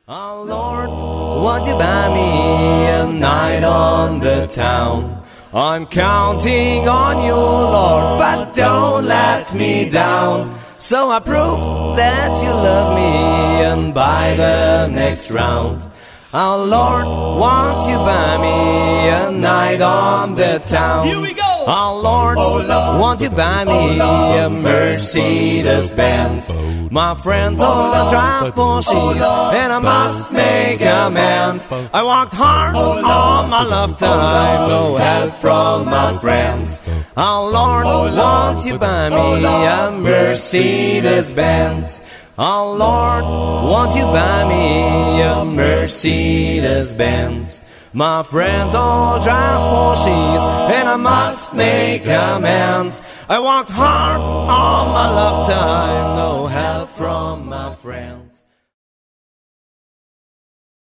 Oh Lord, won't you buy me a night on the town? I'm counting on you, Lord, but don't let me down. So I prove that you love me, and by the next round, oh Lord, won't you buy me a night on the town? Here we go! Oh Lord, won't you buy me a Mercedes-Benz? My friends all drive Porsches, and I must make amends. I worked hard all my lifetime, no help from my friends. Oh Lord, won't you buy me a Mercedes-Benz? Oh Lord, won't you buy me a Mercedes-Benz? My friends all drive Porsches, and I must make amends. I worked hard all my lifetime, no help from my friends.